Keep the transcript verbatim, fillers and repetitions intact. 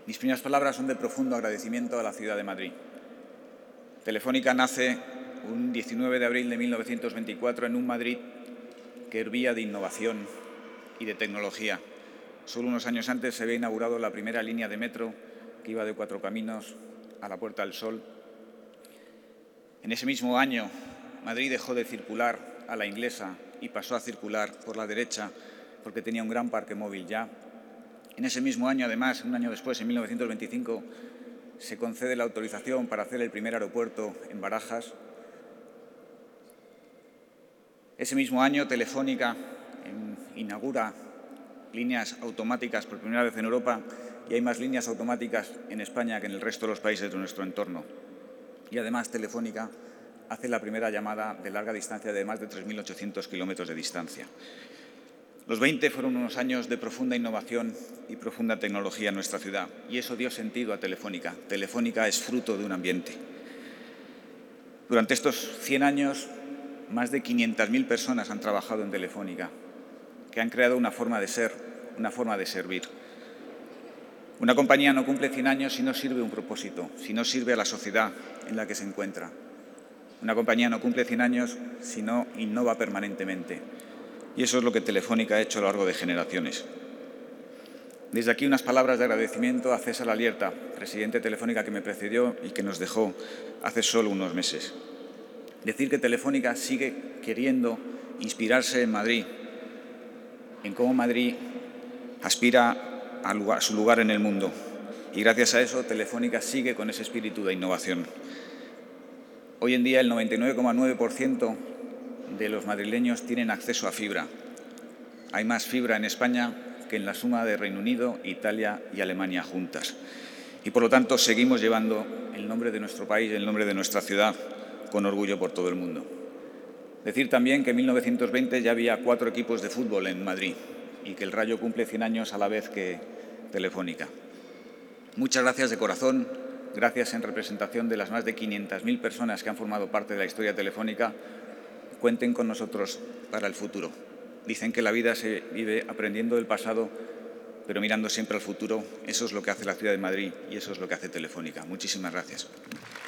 Mis primeras palabras son de profundo agradecimiento a la ciudad de Madrid. Telefónica nace un diecinueve de abril de mil novecientos veinticuatro en un Madrid que hervía de innovación y de tecnología. Solo unos años antes se había inaugurado la primera línea de metro que iba de Cuatro Caminos a la Puerta del Sol. En ese mismo año, Madrid dejó de circular a la inglesa y pasó a circular por la derecha porque tenía un gran parque móvil ya. En ese mismo año, además, un año después, en mil novecientos veinticinco, se concede la autorización para hacer el primer aeropuerto en Barajas. Ese mismo año, Telefónica inaugura líneas automáticas por primera vez en Europa y hay más líneas automáticas en España que en el resto de los países de nuestro entorno. Y además, Telefónica hace la primera llamada de larga distancia de más de tres mil ochocientos kilómetros de distancia. Los veinte fueron unos años de profunda innovación y profunda tecnología en nuestra ciudad, y eso dio sentido a Telefónica. Telefónica es fruto de un ambiente. Durante estos cien años, más de quinientas mil personas han trabajado en Telefónica, que han creado una forma de ser, una forma de servir. Una compañía no cumple cien años si no sirve un propósito, si no sirve a la sociedad en la que se encuentra. Una compañía no cumple cien años si no innova permanentemente. Y eso es lo que Telefónica ha hecho a lo largo de generaciones. Desde aquí unas palabras de agradecimiento a César Alierta, presidente de Telefónica que me precedió y que nos dejó hace solo unos meses. Decir que Telefónica sigue queriendo inspirarse en Madrid, en cómo Madrid aspira a, lugar, a su lugar en el mundo. Y gracias a eso, Telefónica sigue con ese espíritu de innovación. Hoy en día, el noventa y nueve coma nueve por ciento de los madrileños tienen acceso a fibra. Hay más fibra en España que en la suma de Reino Unido, Italia y Alemania juntas. Y, por lo tanto, seguimos llevando el nombre de nuestro país, el nombre de nuestra ciudad, con orgullo por todo el mundo. Decir también que en mil novecientos veinte ya había cuatro equipos de fútbol en Madrid y que el Rayo cumple cien años a la vez que Telefónica. Muchas gracias de corazón, gracias en representación de las más de quinientas mil personas que han formado parte de la historia telefónica. Cuenten con nosotros para el futuro. Dicen que la vida se vive aprendiendo del pasado, pero mirando siempre al futuro. Eso es lo que hace la ciudad de Madrid y eso es lo que hace Telefónica. Muchísimas gracias.